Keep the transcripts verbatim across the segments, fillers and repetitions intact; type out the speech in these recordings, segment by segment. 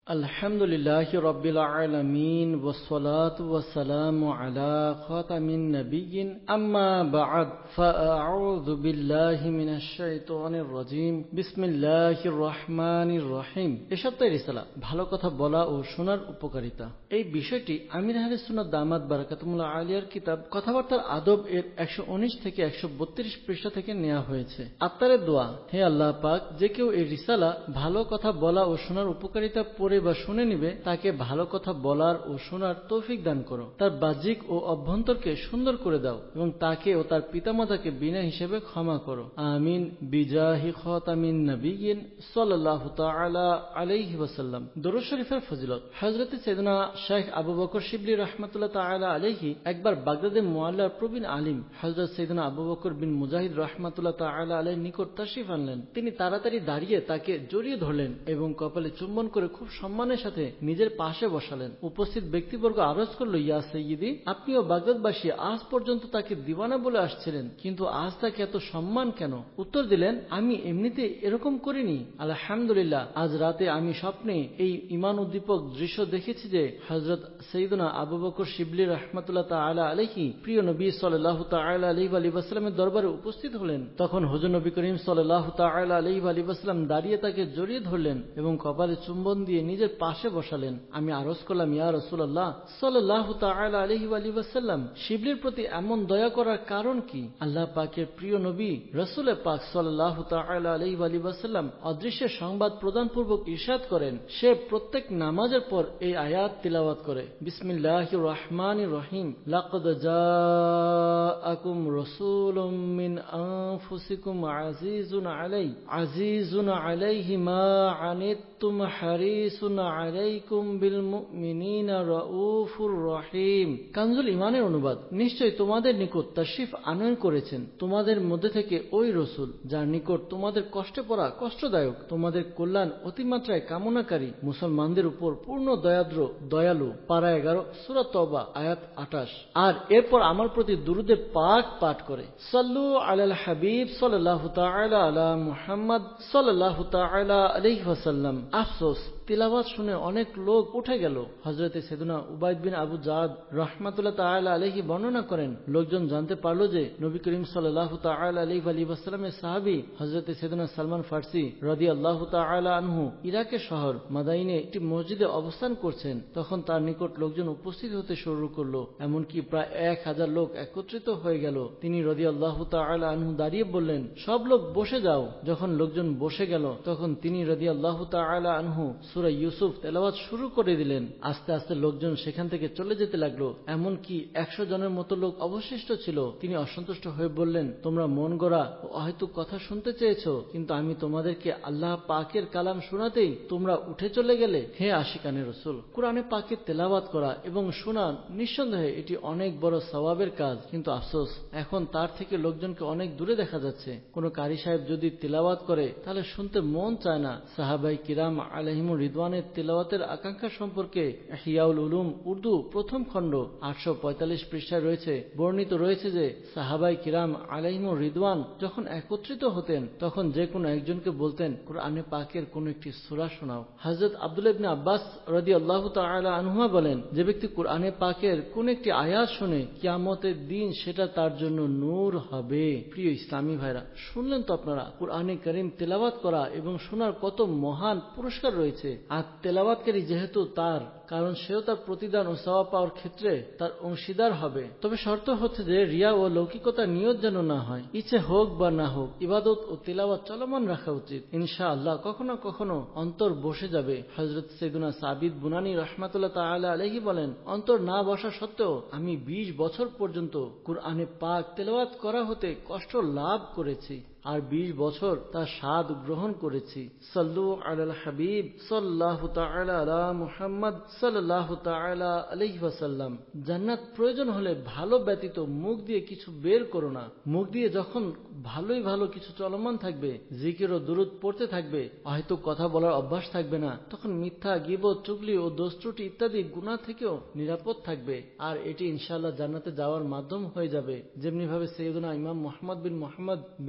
আলহামদুলিল্লাহি রাব্বিল আলামিন ওয়াসসালাতু ওয়াসসালামু আলা খাতামিন নাবিয়্যিন আম্মা বা'দ ফাআউযু বিল্লাহি মিনাশ শাইতানির রাজীম বিসমিল্লাহির রহমানির রহিম। এ সপ্তাহের রিসালা ভালো কথা বলা ও শোনার উপকারিতা। এই বিষয়টি আমির আহলে সুন্নাত দামাত বারাকাতুহুল্লাহ আলিয়ার কিতাব কথাবার্তার আদব এর একশো উনিশ থেকে একশো বত্রিশ পৃষ্ঠা থেকে নেওয়া হয়েছে। আত্মারের দোয়া, হে আল্লাহ পাক, যে কেউ এই রিসালা ভালো কথা বলা ও শোনার উপকারিতা পড়ে বা শুনে নিবে, তাকে ভালো কথা বলার ও শোনার তৌফিক দান করো। তার বাহ্যিক ও অভ্যন্তরকে সুন্দর করে দাও এবং তাকে ও তার পিতামাতাকে বিনা হিসেবে ক্ষমা করো। আমিন বিজাহি খাতামিন নাবিয়্যিন সাল্লাল্লাহু তাআলা আলাইহি ওয়াসাল্লাম। দরুদ শরীফের ফজিলত। হযরত সাইয়েদনা শেখ আবু বকর শিবলি রাহমাতুল্লাহ তাআলা আলাইহি একবার বাগদাদের মুআল্লার প্রবীণ আলিম হযরত সাইয়েদনা আবু বকর বিন মুজাহিদ রাহমাতুল্লাহ তাআলা আলাইহির নিকট তাশরিফ আনলেন। তিনি তাড়াতাড়ি দাঁড়িয়ে তাকে জড়িয়ে ধরলেন এবং কপালে চুম্বন করে খুব সম্মানের সাথে নিজের পাশে বসালেন। উপস্থিত ব্যক্তিবর্গ আরজ করল, ইয়া সাইয়্যিদি, আপনিও বাগদাদবাসী আজ পর্যন্ত তাকে দিওয়ানা বলে আসছিলেন, কিন্তু আজ তাকে এত সম্মান কেন? উত্তর দিলেন, আমি এমনিতে এরকম করিনি। আলহামদুলিল্লাহ, আজ রাতে আমি স্বপ্নে এই ঈমান উদ্দীপক দৃশ্য দেখেছি যে হযরত সাইয়েদনা আবু বকর শিবলি রাহমাতুল্লাহ তাআলা আলাইহি প্রিয় নবী সাল্লাল্লাহু তাআলা আলাইহি ওয়াসাল্লামের দরবারে উপস্থিত হলেন। তখন হুজুর নবী করিম সাল্লাল্লাহু তাআলা আলাইহি ওয়াসাল্লাম দাঁড়িয়ে তাকে জড়িয়ে ধরলেন এবং কপালে চুম্বন দিয়ে নিজের পাশে বসালেন। আমি আরজ করলাম, ইয়া রাসূলুল্লাহ সাল্লাল্লাহু তাআলা আলাইহি ওয়াসাল্লাম, শিবলির প্রতি এমন দয়া করার কারণ কি? আল্লাহ পাকের প্রিয় নবী রাসূল পাক সাল্লাল্লাহু তাআলা আলাইহি ওয়াসাল্লাম অদৃশ্যের সংবাদ প্রদান পূর্বক ইরশাদ করেন, সে প্রত্যেক নামাজের পর এই আয়াত তিলাওয়াত করে, বিসমিল্লাহির রহমানির রহিম, লাকাদ জাআকুম রাসূলুম মিন আনফুসিকুম আজিজুন আলাই আজিজুন আলাইহি মা আনিতুম হারিসুন আলাইকুম বিল মুমিনিনা রাউফুর রহিম। কানজুল ইমানের অনুবাদ। নিশ্চয় তোমাদের নিকট তাশরিফ আনয়ন করেছেন তোমাদের মধ্যে থেকে ওই রাসূল, যার নিকট তোমাদের কষ্টে পড়া কষ্টদায়ক, তোমাদের কল্যাণ অতিমাত্রায় কামনাকারী, মুসলমানদের উপর পূর্ণ দয়াদ্র দয়ালু। পারা এগারো, সূরা তওবা, আয়াত আটাশ। আর এরপর আমার প্রতি দুরূদে পাক পাঠ করে, সাল্লু আলাল হাবিব সাল্লাল্লাহু তাআলা আলা মুহাম্মদ সাল্লাল্লাহু তাআলা আলাইহি ওয়াসাল্লাম। আফসোস, তিলাওয়াত শুনে অনেক লোক উঠে গেল। হযরত সাইয়েদনা উবাইদ বিন আবু জাদ রাহমাতুল্লাহ তাআলা আলাইহি বর্ণনা করেন, লোকজন জানতে পারল যে নবী করিম সাল্লাল্লাহু তাআলা আলাইহি ওয়াসাল্লামের সাহাবী হযরত সাইয়েদনা সালমান ফারসি রাদিয়াল্লাহু তাআলা আনহু ইরাকের শহর মাদাইনে একটি মসজিদে অবস্থান করছেন। তখন তার নিকট লোকজন উপস্থিত হতে শুরু করলো, এমনকি প্রায় এক হাজার লোক একত্রিত হয়ে গেল। তিনি রাদিয়াল্লাহু তাআলা আনহু দাঁড়িয়ে বললেন, সব লোক বসে যাও। যখন লোকজন বসে গেল তখন তিনি রাদিয়াল্লাহু তাআলা আনহু সূরা ইউসুফ তেলাওয়াত শুরু করে দিলেন। আস্তে আস্তে লোকজন সেখান থেকে চলে যেতে লাগলো, এমনকি একশো জনের মতো লোক অবশিষ্ট ছিল। তিনি অসন্তুষ্ট হয়ে বললেন, তোমরা মন গড়া ও অহেতুক কথা শুনতে চেয়েছো, কিন্তু আমি তোমাদেরকে আল্লাহ পাকের কালাম শোনাতেই তোমরা উঠে চলে গেলে। হে আশিকানে রাসূল, কুরআনে পাকের তেলাওয়াত করা এবং শোনা নিঃসন্দেহে এটি অনেক বড় সওয়াবের কাজ, কিন্তু আফসোস এখন তার থেকে লোকজনকে অনেক দূরে দেখা যাচ্ছে। কোন কারি সাহেব যদি তেলাওয়াত করে তাহলে শুনতে মন চায় না। সাহাবাই কিরাম আলাইহিমুর রিদওয়ানের তেলাওয়াতের আকাঙ্ক্ষা সম্পর্কে ইহইয়াউল উলুম উর্দু প্রথম খণ্ড আটশো পঁয়তাল্লিশ পৃষ্ঠায় রয়েছে। বর্ণিত রয়েছে যে সাহাবাই কিরাম আলাইহিমুর রিদওয়ান যখন একত্রিত হতেন তখন যে কোনো একজনকে বলতেন, কুরআনে পাকের কোন একটি সূরা শোনাও। হযরত আব্দুল্লাহ ইবনে আব্বাস রাদিয়াল্লাহু তাআলা আনহুমা বলেন, যে ব্যক্তি কুরআনে পাকের কোন একটি আয়াত শুনে কিয়ামতের দিন সেটা তার জন্য নূর হবে। প্রিয় ইসলামী ভাইরা, শুনলেন তো আপনারা কুরআনে কারীম তেলাওয়াত করা এবং শোনার কত মহান পুরস্কার রয়েছে। আর তেলাওয়াতকারী যেহেতু তার, কারণ সেও তার প্রতিদান ও সওয়াব পাওয়ার ক্ষেত্রে তার অংশীদার হবে। তবে শর্ত হচ্ছে যে রিয়া ও লৌকিকতার নিয়ত যেন না হয়। ইচ্ছে হোক বা না হোক, ইবাদত ও তিলাওয়াত চলমান রাখা উচিত। ইনশাআল্লাহ কখনো কখনো অন্তর বসে যাবে। হযরত সাইয়েদনা সাবিত বুনানী রাহমাতুল্লাহ তাআলা আলাইহি বলেন, অন্তর না বসা সত্ত্বেও আমি বিশ বছর পর্যন্ত কুরআনে পাক তেলাওয়াত করা হতে কষ্ট লাভ করেছি আর বিশ বছর তার স্বাদ গ্রহণ করেছি। সাল্লু আলাল হাবিব সাল্লাল্লাহু তাআলা আলা মুহাম্মদ সাল্লাল্লাহু তাআলা আলাইহি ওয়াসাল্লাম। জান্নাত প্রয়োজন হলে ভালো ব্যতীত মুখ দিয়ে কিছু বের করো না। মুখ দিয়ে যখন ভালোই ভালো কিছু চলমান থাকবে, জিকির ও দুরূদ পড়তে থাকবে, হয়তো কথা বলার অভ্যাস থাকবে না, তখন মিথ্যা, গীবত, চুগলি ও দোষত্রুটি ইত্যাদি গুনাহ থেকেও নিরাপদ থাকবে। আর এটি ইনশাআল্লাহ জান্নাতে যাওয়ার মাধ্যম হয়ে যাবে। যেমনি ভাবে সাইয়েদনা ইমাম মুহাম্মদ বিন মুহাম্মদ বিন মুহাম্মদ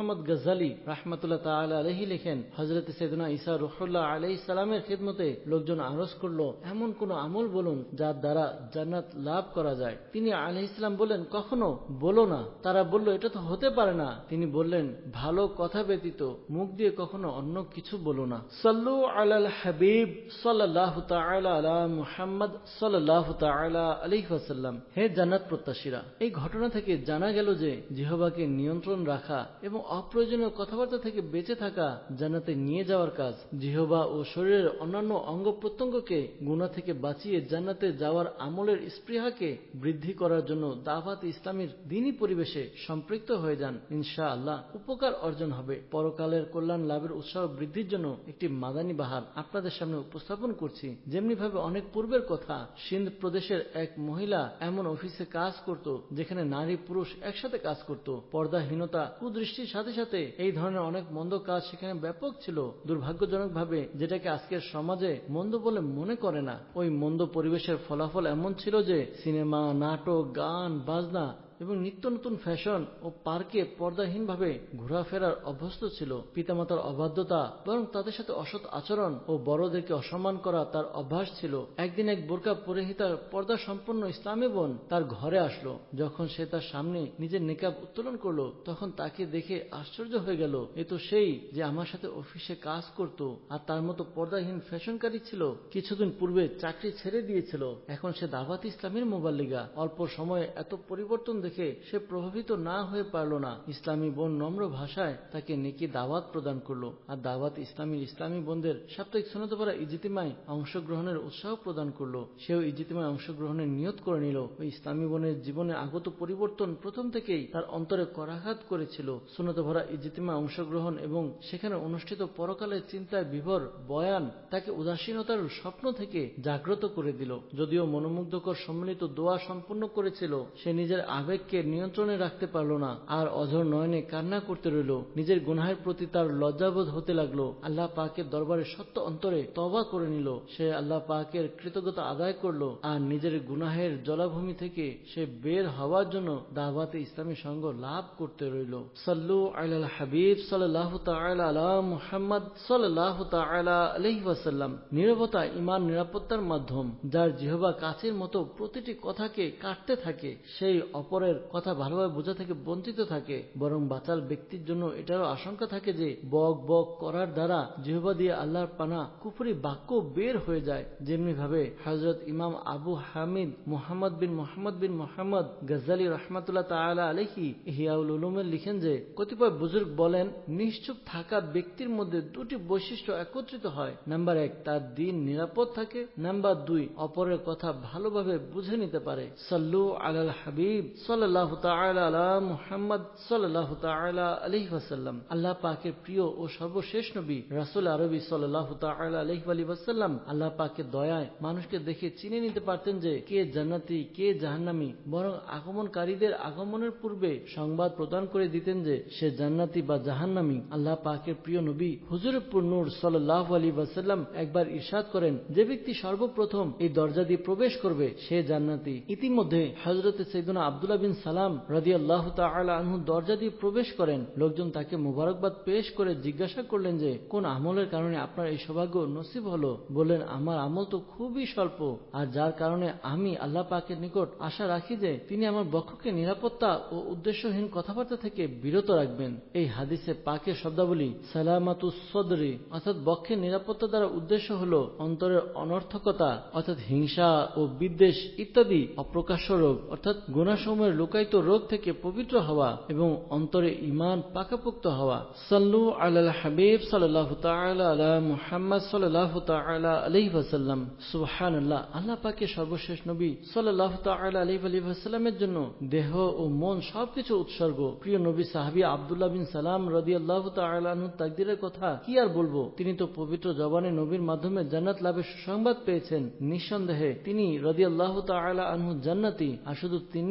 মোহাম্মদ গজ্জালী রাহমাতুল্লাহ তাআলা আলাইহি লিখেন, হযরত সাইয়েদনা ঈসা রূহুল্লাহ আলাইহিস সালামের খিদমতে লোকজন আরজ করল, এমন কোন আমল বলুন যার দ্বারা জান্নাত লাভ করা যায়। তিনি আলাইহিস সালাম বললেন, কখনো বলো না। তারা বলল, এটা তো হতে পারে না। তিনি বললেন, ভালো কথা ব্যতীত মুখ দিয়ে কখনো অন্য কিছু বলো না। সাল্লু আলাল হাবিব সাল্লাল্লাহু তাআলা আলা মুহাম্মদ সাল্লাল্লাহু তাআলা আলাইহি ওয়াসাল্লাম। হে জান্নাত প্রত্যাশীরা, এই ঘটনা থেকে জানা গেল যে জিহ্বাকে নিয়ন্ত্রণ রাখা এবং অপ্রয়োজনীয় কথাবার্তা থেকে বেঁচে থাকা জান্নাতে নিয়ে যাওয়ার কাজ। জিহ্বা ও শরীরের অন্যান্য অঙ্গ প্রত্যঙ্গকে গুনাহ থেকে বাঁচিয়ে জান্নাতে যাওয়ার আমলের স্পৃহাকে বৃদ্ধি করার জন্য দাওয়াত ইসলামীর দ্বীনি পরিবেশে সম্পৃক্ত হয়ে যান। ইনশাআল্লাহ উপকার অর্জন হবে। পরকালের কল্যাণ লাভের উৎসাহ বৃদ্ধির জন্য একটি মাদানী বাহার আপনাদের সামনে উপস্থাপন করছি। যেমনি ভাবে অনেক পূর্বের কথা, সিন্ধ প্রদেশের এক মহিলা এমন অফিসে কাজ করত যেখানে নারী পুরুষ একসাথে কাজ করত। পর্দাহীনতা, কুদৃষ্টির সাথে সাথে এই ধরনের অনেক মন্দ কাজ সেখানে ব্যাপক ছিল। দুর্ভাগ্যজনক ভাবে যেটাকে আজকের সমাজে মন্দ বলে মনে করে না, ওই মন্দ পরিবেশের ফলাফল এমন ছিল যে সিনেমা, নাটক, গান, বাজনা এবং নিত্য নতুন ফ্যাশন ও পার্কে পর্দাহীনভাবে ঘোরাফেরার অভ্যস্ত ছিল। পিতামাতার অবাধ্যতা বরং তাদের সাথে অসৎ আচরণ ও বড়দেরকে অসম্মান করা তার অভ্যাস ছিল। একদিন এক বোরকা পরিহিতা পর্দা সম্পন্ন ইসলামী বোন তার ঘরে আসলো। যখন সে তার সামনে নিজের নেকাব উত্তোলন করলো, তখন তাকে দেখে আশ্চর্য হয়ে গেল, এ তো সেই যে আমার সাথে অফিসে কাজ করত আর তার মতো পর্দাহীন ফ্যাশনকারী ছিল। কিছুদিন পূর্বে চাকরি ছেড়ে দিয়েছিল, এখন সে দাওয়াত ইসলামের মুবাল্লিগা। অল্প সময়ে এত পরিবর্তন দেখে সে প্রভাবিত না হয়ে পারল না। ইসলামী বোন নম্র ভাষায় তাকে নেকি দাওয়াত প্রদান করলো আর দাওয়াত ইসলামীর ইসলামী বোনদের সাপ্তাহিক সুন্নত পড়া ইজতিমায় অংশগ্রহণের উৎসাহ প্রদান করলো। সেও ইজতিমায় অংশগ্রহণের নিয়ত করে নিল। ওই ইসলামী বোনের জীবনে আগত পরিবর্তন প্রথম থেকেই তার অন্তরে করাঘাত করেছিল। সুন্নত ভরা ইজতিমায় অংশগ্রহণ এবং সেখানে অনুষ্ঠিত পরকালের চিন্তায় বিভোর বয়ান তাকে উদাসীনতার স্বপ্ন থেকে জাগ্রত করে দিল। যদিও মনোমুগ্ধকর সম্মিলিত দোয়া সম্পন্ন করেছিল, সে নিজের আবেগ নিয়ন্ত্রণে রাখতে পারল না আর অঝর নয়নে কান্না করতে রইল। নিজের গুনাহের প্রতি তার লজ্জাবোধ হতে লাগলো। আল্লাহ পাকের দরবারে সত্য অন্তরে তওবা করে নিল। সে আল্লাহ পাকের কৃতজ্ঞতা আদায় করলো আর নিজের গুনাহের জলাভূমি থেকে সে বের হওয়ার জন্য দাওয়াতে ইসলামী সঙ্গ লাভ করতে রইল। সাল্লু আলাল হাবিব সাল্লাল্লাহু তাআলা আলা মুহাম্মদ সাল্লাল্লাহু তাআলা আলাইহি ওয়াসাল্লাম। নীরবতা ঈমান নিরাপত্তার মাধ্যম। যার জিহ্বা কাচের মতো প্রতিটি কথাকে কাটতে থাকে, সেই অপরের কথা ভালোভাবে বোঝা থেকে বঞ্চিত থাকে। বরং বাচাল ব্যক্তির জন্য এটারও আশঙ্কা থাকে যে বক বক করার দ্বারা জিহ্বা দিয়ে আল্লাহর পানা কুফরি বাক্য বের হয়ে যায়। যেমনি ভাবে হযরত ইমাম আবু হামিদ মুহাম্মদ বিন মুহাম্মদ বিন মুহাম্মদ গজ্জালী রাহমাতুল্লাহ তাআলা আলাইহি ইহয়াউল উলুমে লিখেন যে কতিপয় বুজুর্গ বলেন, নিশ্চুপ থাকা ব্যক্তির মধ্যে দুটি বৈশিষ্ট্য একত্রিত হয়। নাম্বার এক, তার দ্বীন নিরাপদ থাকে। নাম্বার দুই, অপরের কথা ভালোভাবে বুঝে নিতে পারে। সাল্লু আলাল হাবিব সাল্লাল্লাহু তাআলা আলা মুহাম্মদ সাল্লাল্লাহু তাআলা আলাইহি ওয়াসাল্লাম। আল্লাহ পাকের প্রিয় ও সর্বশেষ নবী রাসূল আরবি সাল্লাল্লাহু তাআলা আলাইহি ওয়াসাল্লাম আল্লাহ পাকের দয়ায় মানুষকে দেখে চিনে নিতে পারতেন যে কে জান্নাতি কে জাহান্নামী। বরং আগমনকারীদের আগমনের পূর্বে সংবাদ প্রদান করে দিতেন যে সে জান্নাতি বা জাহান্নামী। আল্লাহ পাকের প্রিয় নবী হুজুরপুর নূর সাল্লাল্লাহু আলাইহি ওয়াসাল্লাম একবার ইরশাদ করেন, যে ব্যক্তি সর্বপ্রথম এই দরজা দিয়ে প্রবেশ করবে সে জান্নাতি। ইতিমধ্যে হযরত সাইয়েদনা আব্দুল্লাহ বিন সালাম রাদিয়াল্লাহু তাআলা আনহু দরজা দিয়ে প্রবেশ করেন। লোকজন তাকে মুবারকবাদ পেশ করে জিজ্ঞাসা করলেন যে কোন আমলের কারণে আপনার এই সৌভাগ্য নসিব হলো। বললেন, আমার আমল তো খুবই স্বল্প, আর যার কারণে আমি আল্লাহ পাকের নিকট আশা রাখি যে তিনি আমার বক্ষকে নিরাপত্তা ও উদ্দেশ্যহীন কথাবার্তা থেকে বিরত রাখবেন। এই হাদিসে পাকের শব্দাবলী সালামাতুস সদরি অর্থাৎ বক্ষের নিরাপত্তা দ্বারা উদ্দেশ্য হল অন্তরের অনর্থকতা অর্থাৎ হিংসা ও বিদ্বেষ ইত্যাদি অপ্রকাশ্য রোগ অর্থাৎ গুনাহসমূহের লুকায়িত রোগ থেকে পবিত্র হওয়া এবং অন্তরে ঈমান পাকাপোক্ত হওয়া। সাল্লু আলাল হাবিব সাল্লাল্লাহু তাআলা আলা মুহাম্মদ সাল্লাল্লাহু তাআলা আলাইহি ওয়াসাল্লাম। সুবহানাল্লাহ, আল্লাহ পাকের সর্বশেষ নবী সাল্লাল্লাহু তাআলা আলাইহি ওয়াসাল্লামের জন্য দেহ ও মন সবকিছু উৎসর্গ। প্রিয় নবী সাহাবী আব্দুল্লাহ বিন সালাম রাদিয়াল্লাহু তাআলা আনহু তাকদীরের কথা কি আর বলবো। তিনি তো পবিত্র জবানে নবীর মাধ্যমে জান্নাত লাভের সুসংবাদ পেয়েছেন। নিঃসন্দেহে তিনি রাদিয়াল্লাহু তাআলা আনহু জান্নাতি। আর শুধু তিনিই নন,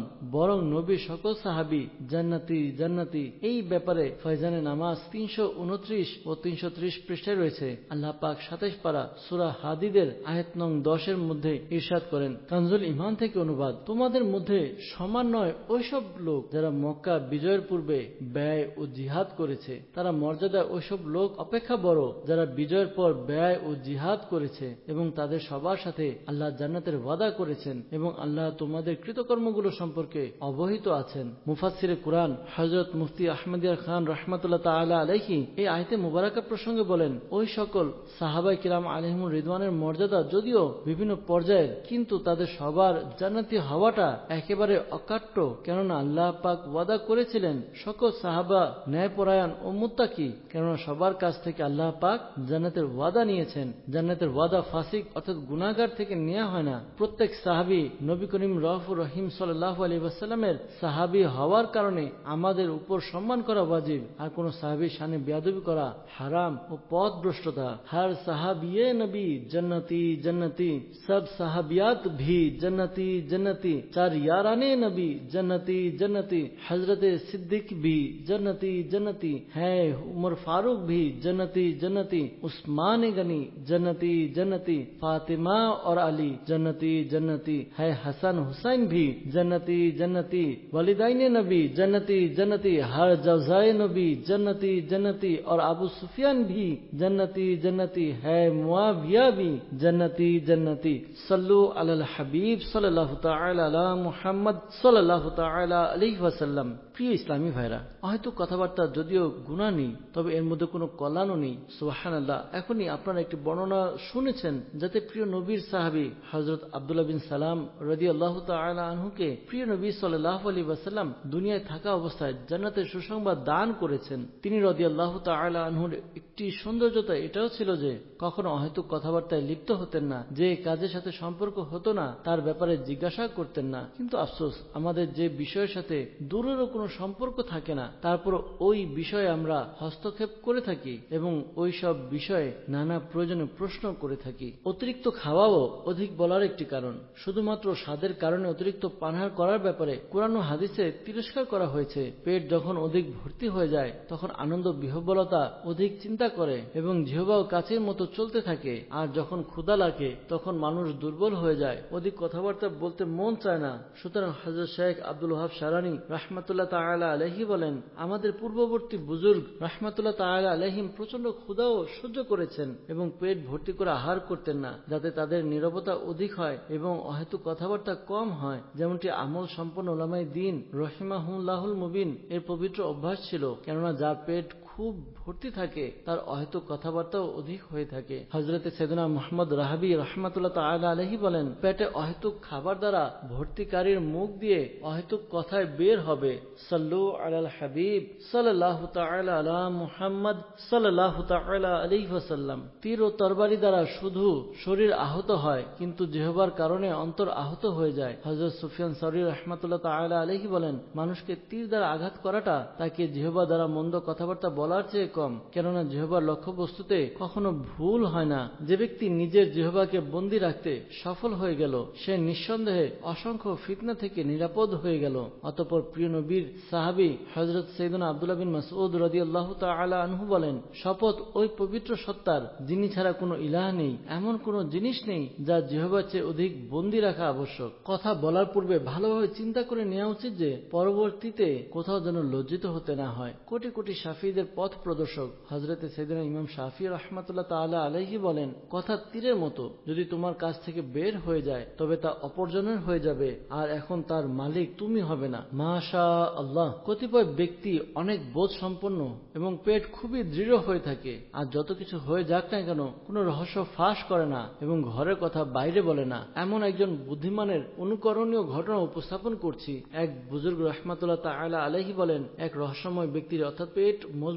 বরং নবীর সকল সাহাবী জান্নাতি জান্নাতি। এই ব্যাপারে ফয়জানে নামাজ তিনশো উনত্রিশ ও তিনশো ত্রিশ পৃষ্ঠায় রয়েছে। আল্লাহ পাক সাতাইশ পারা সূরা হাদিদের আয়াত নং দশের মধ্যে ইরশাদ করেন, কানজুল ঈমান থেকে অনুবাদ, তোমাদের মধ্যে সমান নয় ওইসব লোক যারা মক্কা বিজয়ের পূর্বে ব্যয় ও জিহাদ করেছে। তারা মর্যাদা ওইসব লোক অপেক্ষা বড় যারা বিজয়ের পর ব্যয় ও জিহাদ করেছে, এবং তাদের সবার সাথে আল্লাহ জান্নাতের ওয়াদা করেছেন, এবং আল্লাহ তোমাদের কৃতকর্মগুলো সম্পর্কে অবহিত আছেন। মুফাসসিরে কুরআন হযরত মুফতি আহমদিয়া খান রাহমাতুল্লাহ তাআলা আলাইহি এই আয়াতে মুবারাকা প্রসঙ্গে বলেন, ওই সকল সাহাবায়ে কিরাম আলাইহিমুর রিদওয়ানের মর্যাদা যদিও বিভিন্ন পর্যায়ের, কিন্তু তাদের সবার জান্নাতি হওয়াটা একেবারে অকাট্য, কেননা আল্লাহ পাক ওয়াদা করেছিলেন সকল সাহাবা ন্যায়পরায়ণ ও মুত্তাকি, কেননা সবার কাছ থেকে আল্লাহ পাক জান্নাতের ওয়াদা নিয়েছেন। জান্নাতের ওয়াদা ফাসিক অর্থাৎ গুনাহগার থেকে নেওয়া হয় না। প্রত্যেক সাহাবী নবী করিম রাউফুর রহিম সাল্লাল্লাহু আলাইহি ওয়াসাল্লামের সাহাবী হওয়ার কারণে আমাদের উপর সম্মান করা ওয়াজিব, আর কোন সাহাবীর শানে বেয়াদবি করা হারাম ও পথভ্রষ্টতা। হর সাহাবিয়ে নবী জন্নতি জন্নতি, সব সাহাবিয়াত ভি জন্নতি জন্নতি, চার याराने नबी जन्नती जन्नती, हजरत सिद्दीक भी जन्नती जन्नती है, उमर फारूक भी जन्नती जन्नती, उस्मान गनी जन्नती जन्नती, फातिमा और अली जन्नती जन्नती है, हसन हुसैन भी जन्नती जन्नती, वलिदाइन नबी जन्नती जन्नती, हर जवजाए नबी जन्नती जन्नती, और अबू सुफियान भी जन्नती जन्नती है, मुआविया भी जन्नती जन्नती। सल्लु अलल हबीब सल्लल्लाहु ताला अला মুহাম্মদ সাল্লাল্লাহু তাআলা আলাইহি ওয়াসাল্লাম। প্রিয় ইসলামী ভাইরা, হয়তো কথাবার্তা যদিও গুনাহ নেই, তবে এর মধ্যে কোনো কল্যাণও নেই। সুবহানাল্লাহ। এখনই আপনারা একটি বর্ণনা শুনেছেন যাতে প্রিয় নবীর সাহাবী হযরত আব্দুল্লাহ বিন সালাম রাদিয়াল্লাহু তাআলা আনহুকে প্রিয় নবী সাল্লাল্লাহু আলাইহি ওয়াসাল্লাম দুনিয়ায় থাকা অবস্থায় জান্নাতের সুসংবাদ দান করেছেন। তিনি রাদিয়াল্লাহু তাআলা আনহুর একটি সৌন্দর্যতা এটাও ছিল যে কখনো অহেতুক কথাবার্তায় লিপ্ত হতেন না, যে কাজের সাথে সম্পর্ক হতো না তার ব্যাপারে জিজ্ঞাসা করতেন না। কিন্তু আফসোস, আমাদের যে বিষয়ের সাথে দূরেরও কোনো সম্পর্ক থাকে না, তারপর ওই বিষয়ে আমরা হস্তক্ষেপ করে থাকি এবং ওই সব বিষয়ে নানা প্রয়োজনে প্রশ্ন করে থাকি। অতিরিক্ত খাওয়াও অধিক বলার একটি কারণ। শুধুমাত্র স্বাদের কারণে অতিরিক্ত পানাহার করার ব্যাপারে কোরআন ও হাদিসে তিরস্কার করা হয়েছে। পেট যখন অধিক ভর্তি হয়ে যায় তখন আনন্দ বিহ্বলতা অধিক চিন্তা করে এবং জিহ্বাও কাচের মতো চলতে থাকে, আর যখন ক্ষুধা লাগে তখন মানুষ দুর্বল হয়ে যায়, অধিক কথাবার্তা বলতে মন চায় না। সুতরাং হযরত শেখ আব্দুল ওয়াহাব শারানি রাহমাতুল্লাহ তাআলা আলাইহি বলেন, আমাদের পূর্ববর্তী বুজুর্গ রাহমাতুল্লাহ তাআলা আলাইহিম প্রচন্ড ক্ষুধাও সহ্য করেছেন এবং পেট ভর্তি করে আহার করতেন না, যাতে তাদের নীরবতা অধিক হয় এবং অহেতুক কথাবার্তা কম হয়, যেমনটি আমল সম্পন্ন উলামায়ে দ্বীন রহিমাহুল্লাহুল মুবিন এর পবিত্র অভ্যাস ছিল। কেননা যার পেট খুব ভর্তি থাকে তার অহেতুক কথাবার্তাও অধিক হয়ে থাকে। হযরত সাইয়েদনা মুহাম্মদ রাহাবি রাহমাতুল্লাহ তাআলা আলাইহি বলেন, পেটে অহেতুক খাবার দ্বারা ভর্তিকারীর মুখ দিয়ে অহেতুক কথায় বের হবে। সাল্লু আলাল হাবিব সাল্লাল্লাহু তাআলা আলা মুহাম্মদ সাল্লাল্লাহু তাআলা আলাইহি ওয়াসাল্লাম। তীর ও তরবারি দ্বারা শুধু শরীর আহত হয়, কিন্তু জিহ্বার কারণে অন্তর আহত হয়ে যায়। হযরত সুফিয়ান সাউরি রাহমাতুল্লাহ তাআলা আলাইহি বলেন, মানুষকে তীর দ্বারা আঘাত করাটা তাকে জিহ্বা দ্বারা মন্দ কথাবার্তা বলার চেয়ে কম, কেননা জিহ্বার লক্ষ্যবস্তুতে কখনো ভুল হয় না। যে ব্যক্তি নিজের জিহ্বাকে বন্দী রাখতে সফল হয়ে গেল সে নিঃসন্দেহে অসংখ্য ফিতনা থেকে নিরাপদ হয়ে গেল। অতঃপর প্রিয় নবীর সাহাবী হযরত সাইয়েদনা আব্দুল্লাহ বিন মাসউদ রাদিয়াল্লাহু তাআলা আনহু বলেন, শপথ ওই পবিত্র সত্তার যিনি ছাড়া কোনো ইলাহ নেই, এমন কোনো জিনিস নেই যা জিহ্বার চেয়ে অধিক বন্দী রাখা আবশ্যক। কথা বলার পূর্বে ভালোভাবে চিন্তা করে নেওয়া উচিত যে পরবর্তীতে কোথাও যেন লজ্জিত হতে না হয়। কোটি কোটি শাফিদের পথ প্রদর্শক হযরত সাইয়েদনা ইমাম শাফি রাহমাতুল্লাহ তাআলা আলাইহি বলেন, কথা তীরের মতো, যদি তোমার কাছ থেকে বের হয়ে যায় তবে তা অপরজনের হয়ে যাবে, আর এখন তার মালিক তুমি হবে না। মাশা আল্লাহ। কতিপয় ব্যক্তি অনেক বোধ সম্পন্ন এবং পেট খুবই দৃঢ় হয়ে থাকে, আর যত কিছু হয়ে যাক না কেন কোনো রহস্য ফাঁস করে না এবং ঘরের কথা বাইরে বলে না। এমন একজন বুদ্ধিমানের অনুকরণীয় ঘটনা উপস্থাপন করছি। এক বুজুর্গ রাহমাতুল্লাহ তাআলা আলাইহি বলেন, এক রহস্যময় ব্যক্তির অর্থাৎ পেট মজবুত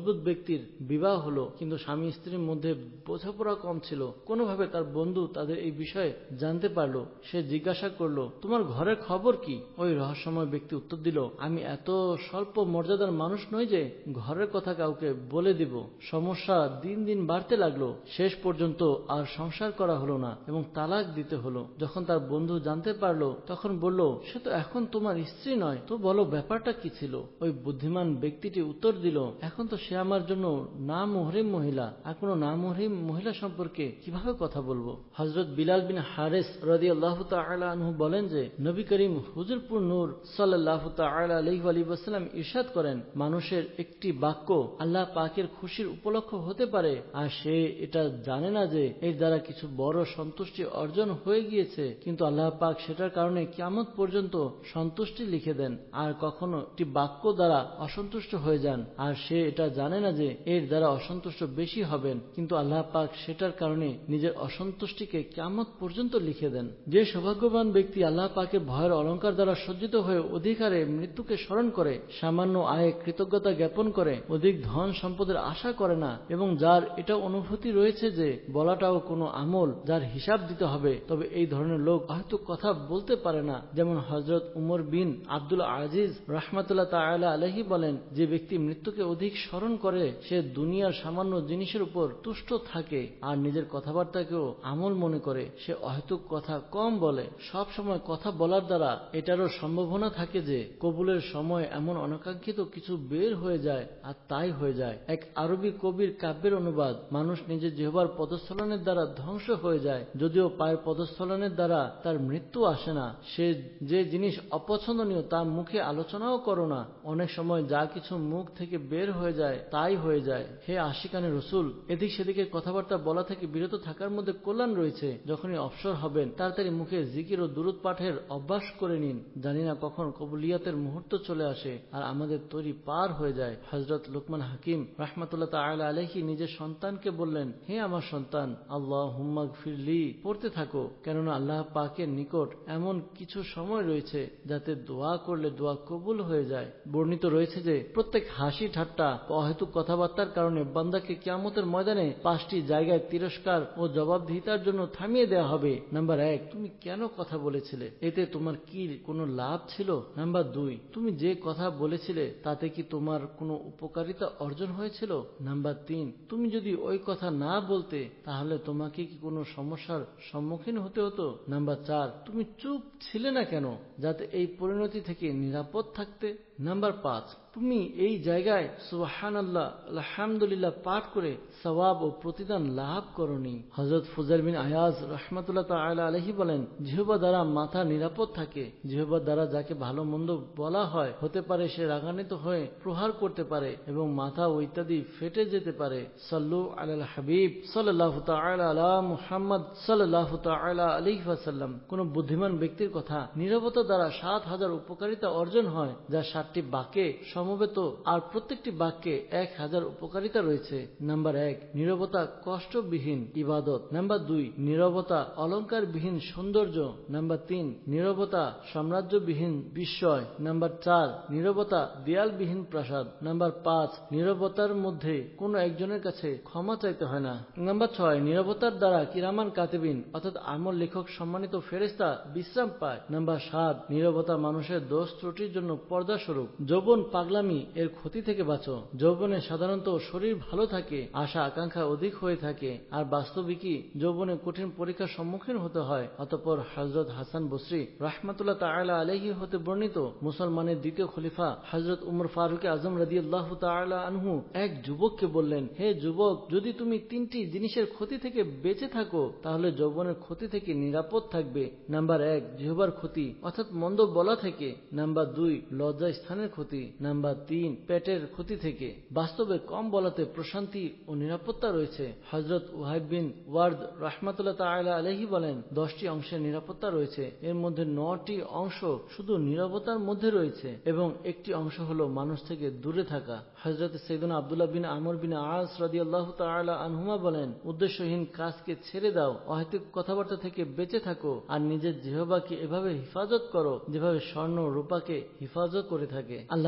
মজবুত ব্যক্তির বিবাহ হলো, কিন্তু স্বামী স্ত্রীর মধ্যে বোঝাপড়া কম ছিল। কোনোভাবে তার বন্ধু তাদের এই বিষয়ে জানতে পারলো। সে জিজ্ঞাসা করলো, তোমার ঘরের খবর কি? ওই রহস্যময় ব্যক্তি উত্তর দিল, আমি এত স্বল্প মর্যাদার মানুষ নই যে ঘরের কথা কাউকে বলে দিব। সমস্যা দিন দিন বাড়তে লাগলো। শেষ পর্যন্ত আর সংসার করা হলো না এবং তালাক দিতে হলো। যখন তার বন্ধু জানতে পারলো তখন বলল, সে তো এখন তোমার স্ত্রী নয়, তো বলো ব্যাপারটা কি ছিল? ওই বুদ্ধিমান ব্যক্তিটি উত্তর দিল, এখন তো সে আমার জন্য না মুহরিম মহিলা, আর কোনো না মুহরিম মহিলা সম্পর্কে কিভাবে কথা বলবো? হযরত বিলাল বিন হারিস রাদিয়াল্লাহু তাআলা আনহু বলেন যে নবী করিম হুজুরপুর নূর সাল্লাল্লাহু তাআলা আলাইহি ওয়াসাল্লাম ইরশাদ করেন, মানুষের একটি বাক্য আল্লাহ পাকের খুশির উপলক্ষ হতে পারে, আর সে এটা জানে না যে এর দ্বারা কিছু বড় সন্তুষ্টি অর্জন হয়ে গিয়েছে, কিন্তু আল্লাহ পাক সেটার কারণে কিয়ামত পর্যন্ত সন্তুষ্টি লিখে দেন। আর কখনো একটি বাক্য দ্বারা অসন্তুষ্ট হয়ে যান, আর সে এটা জানে না যে এর দ্বারা অসন্তুষ্ট বেশি হবেন, কিন্তু আল্লাহ পাক সেটার কারণে নিজের অসন্তুষ্টিকে কিয়ামত পর্যন্ত লিখে দেন। যে সৌভাগ্যবান ব্যক্তি আল্লাহ পাকের ভয়ের অলঙ্কার দ্বারা সজ্জিত হয়ে অধিকারে মৃত্যুকে স্মরণ করে, সামান্য আয়ে কৃতজ্ঞতা জ্ঞাপন করে, অধিক ধন সম্পদের আশা করে না, এবং যার এটা অনুভূতি রয়েছে যে বলাটাও কোনো আমল যার হিসাব দিতে হবে, তবে এই ধরনের লোক হয়তো কথা বলতে পারে না। যেমন হযরত উমর বিন আব্দুল আজিজ রাহমাতুল্লাহ তাআলা আলাইহি বলেন, যে ব্যক্তি মৃত্যুকে অধিক স্মরণ করে সে দুনিয়ার সামান্য জিনিসের উপর তুষ্ট থাকে আর নিজের কথাবার্তাকেও আমল মনে করে, সে অহেতুক কথা কম বলে। সব সময় কথা বলার দ্বারা এটারও সম্ভাবনা থাকে যে কবুলের সময় এমন অনাকাঙ্ক্ষিত কিছু বের হয়ে যায়, আর তাই হয়ে যায়। এক আরবি কবির কাব্যের অনুবাদ, মানুষ নিজের জিহ্বার পদস্থলনের দ্বারা ধ্বংস হয়ে যায়, যদিও পায়ের পদস্থলনের দ্বারা তার মৃত্যু আসে না। সে যে জিনিস অপছন্দনীয় তা মুখে আলোচনাও করো না। অনেক সময় যা কিছু মুখ থেকে বের হয়ে যায় তাই হয়ে যায়। হে আশিকানে রসুল, এদিক সেদিকে কথাবার্তা বলা থেকে বিরত থাকার মধ্যে কল্যাণ রয়েছে। যখনই অবসর হবেন তাড়াতাড়ি মুখে জিকির ও দুরূদ পাঠের অভ্যাস করে নিন। জানি না কখন কবুলিয়াতের মুহূর্ত চলে আসে আর আমাদের তৈরি পার হয়ে যায়। হযরত লুকমান হাকিম রাহমাতুল্লাহ তাআলা আলাইহি নিজের সন্তানকে বললেন, হে আমার সন্তান, আল্লাহুম্মা গফিরলি পড়তে থাকো, কেননা আল্লাহ পাকের নিকট এমন কিছু সময় রয়েছে যাতে দোয়া করলে দোয়া কবুল হয়ে যায়। বর্ণিত রয়েছে যে প্রত্যেক হাসি ঠাট্টা ও অহেতুক কথাবার্তার কারণে বান্দাকে কিয়ামতের ময়দানে পাঁচটি জায়গায় তিরস্কার ও জবাবদিহিতার জন্য থামিয়ে দেওয়া হবে। নাম্বার এক, তুমি কেন কথা বলেছিলে, এতে তোমার কি কোনো লাভ ছিল? নাম্বার দুই, তুমি যে কথা বলেছিলে তাতে কি তোমার কোনো উপকারিতা অর্জন হয়েছিল? নাম্বার তিন, তুমি যদি ওই কথা না বলতে তাহলে তোমাকে কি কোনো সমস্যার সম্মুখীন হতে হতো? নাম্বার চার, তুমি চুপ ছিলে না কেন যাতে এই পরিণতি থেকে নিরাপদ থাকতে? নাম্বার পাঁচ, তুমি এই জায়গায় সুবহানাল্লাহ আলহামদুলিল্লাহ পাঠ করে সওয়াব ও প্রতিদান লাভ করনি। হযরত ফুজাইল বিন আয়াজ রাহমাতুল্লাহ তাআলা আলাইহি বলেন, জিহ্বা দ্বারা মাথা নিরাপদ থাকে। জিহ্বা দ্বারা যাকে ভালো মন্দ বলা হয়, হতে পারে সে রাগান্বিত হয়ে প্রহার করতে পারে এবং মাথা ও ইত্যাদি ফেটে যেতে পারে। সাল্লু আলাল হাবিব সাল্লাল্লাহু তাআলা আলা মুহাম্মদ সাল্লাল্লাহু তাআলা আলাইহি ওয়াসাল্লাম। কোন বুদ্ধিমান ব্যক্তির কথা নীরবতা দ্বারা সাত হাজার উপকারিতা অর্জন হয়, যা ষাটটি বাক্যে সমবেত, আর প্রত্যেকটি বাক্যে এক হাজার উপকারিতা রয়েছে। নাম্বার এক, নীরবতা কষ্টবিহীন ইবাদত। নাম্বার দুই, নীরবতা অলঙ্কারবিহীন সৌন্দর্য। নাম্বার তিন, নীরবতা সাম্রাজ্যবিহীন বিস্ময়। নাম্বার চার, নীরবতা দেয়ালবিহীন প্রাসাদ। নাম্বার পাঁচ, নীরবতার মধ্যে কোনো একজনের কাছে ক্ষমা চাইতে হয় না। নাম্বার ছয়, নীরবতার দ্বারা কিরামান কাতিবিন অর্থাৎ আমল লেখক সম্মানিত ফেরেশতা বিশ্রাম পায়। নাম্বার সাত, নীরবতা মানুষের দোষ ত্রুটির জন্য পর্দা স্বরূপ। যৌবন পাগলামি এর ক্ষতি থেকে বাঁচো। যৌবনে সাধারণত শরীর ভালো থাকে, আশা আকাঙ্ক্ষা অধিক হয়ে থাকে, আর বাস্তবিকই যৌবনে কঠিন পরীক্ষার সম্মুখীন হতে হয়। অতঃপর হযরত হাসান বসরি রাহমাতুল্লাহ তাআলা আলাইহি হতে বর্ণিত, মুসলমানের দ্বিতীয় খলিফা হযরত উমর ফারুক আজম রাদিয়াল্লাহু তাআলা আনহু এক যুবককে বললেন, হে যুবক, যদি তুমি তিনটি জিনিসের ক্ষতি থেকে বেঁচে থাকো তাহলে যৌবনের ক্ষতি থেকে নিরাপদ থাকবে। নাম্বার এক, জিহ্বার ক্ষতি অর্থাৎ মন্দ বলা থেকে। নাম্বার দুই, লজ্জা স্থানের ক্ষতি। নাম্বার তিন, পেটের ক্ষতি থেকে। বাস্তবে কম বলাতে প্রশান্তি ও নিরাপত্তা রয়েছে। হযরত ওয়াহিব বিন ওয়ার্দ রাহমাতুল্লাহ তাআলা আলাইহি বলেন, দশটি অংশের নিরাপত্তা রয়েছে, এর মধ্যে নটি অংশ শুধু নীরবতার মধ্যে রয়েছে এবং একটি অংশ হলো মানুষ থেকে দূরে থাকা। হযরত সাইয়েদনা আব্দুল্লাহ বিন আমর বিন আস রাদিয়াল্লাহু তাআলা আনহুমা বলেন, উদ্দেশ্যহীন কাজকে ছেড়ে দাও, অহেতুক কথাবার্তা থেকে বেঁচে থাকো, আর নিজের জিহ্বাকে এভাবে হিফাজত করো যেভাবে স্বর্ণ রূপাকে হিফাজত করে থাকে। আল্লাহ পাকের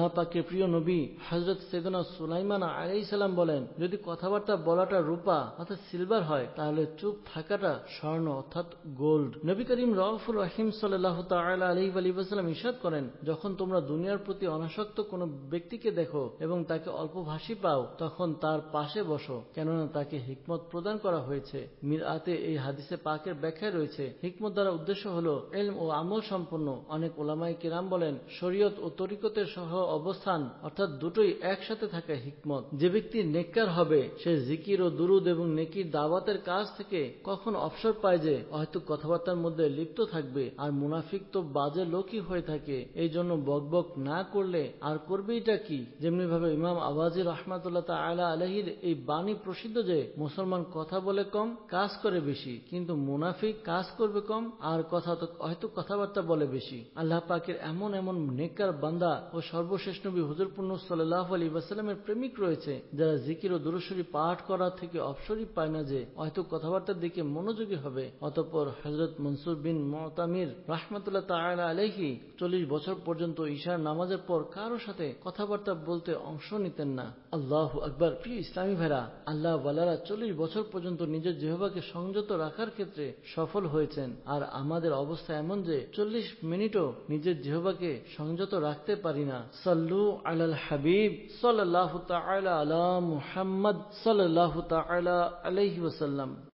প্রিয় নবী হযরত সাইয়েদনা সুলাইমান আলাইহিস সালাম বলেন, যদি কথাবার্তা বলাটা রূপা অর্থাৎ সিলভার হয় তাহলে চুপ থাকাটা স্বর্ণ অর্থাৎ গোল্ড। নবী করিম রাউফুর রহিম সাল্লাল্লাহু তাআলা আলাইহি ওয়া সাল্লাম ইরশাদ করেন, যখন তোমরা দুনিয়ার প্রতি অনাসক্ত কোনো ব্যক্তিকে দেখো এবং তাকে অল্পভাষী পাও তখন তার পাশে বসো, কেননা তাকে হিকমত প্রদান করা হয়েছে। মিরআতে এই হাদিসে পাকের ব্যাখ্যায় রয়েছে, হিকমত দ্বারা উদ্দেশ্য হলো ইলম ও আমল সম্পন্ন। অনেক উলামায়ে কিরাম বলেন, শরীয়ত ও তরিকতের সহ অবস্থান অর্থাৎ দুটোই একসাথে থাকা হিকমত। যে ব্যক্তি নেককার হবে সে জিকির ও দুরুদ এবং নেকির দাওয়াতের কাজ থেকে কখন অবসর পায় যে হয়তো কথাবার্তার মধ্যে লিপ্ত থাকবে। আর মুনাফিক তো বাজে লোকই হয়ে থাকে, এই জন্য বকবক না করলে আর করবেইটা কি। যেমনি ভাবে ইমাম আওয়াজি রহমাতুল্লাহ তাআলা আলাইহির এই বাণী প্রসিদ্ধ যে মুসলমান কথা বলে কম কাজ করে বেশি, কিন্তু মুনাফিক কাজ করবে কম আর কথা তো হয়তো কথাবার্তা বলে বেশি। আল্লাহ পাকের এমন এমন নেককার বান্দা ও সর্বশেষ নবী হুজুর পূর্ণ সাল্লাল্লাহু আলাইহি ওয়াসাল্লামের প্রেমিক রয়েছে যারা জিকির ও দুরূদ শরীফ পাঠ করা থেকে অবসরই পায় না যে হয়তো কথাবার্তার দিকে মনোযোগী হবে। অতঃপর হযরত মনসুর বিন মুতামির রাহমাতুল্লাহ তাআলা আলাইহি চল্লিশ বছর পর্যন্ত ঈশার নামাজের পর কারো সাথে কথাবার্তা বলতে অংশ নিতেন না। আল্লাহু আকবার। প্রিয় ইসলামী ভাইরা, আল্লাহ ওয়ালারা চল্লিশ বছর পর্যন্ত নিজের জিহ্বাকে সংযত রাখার ক্ষেত্রে সফল হয়েছেন, আর আমাদের অবস্থা এমন যে চল্লিশ মিনিটও নিজের জিহ্বাকে সংযত রাখতে পারি না। সাল্লু আলাল হাবিব সাল্লাল্লাহু তাআলা আলা মুহাম্মদ সাল্লাল্লাহু তাআলা আলাইহি ওয়াসাল্লাম।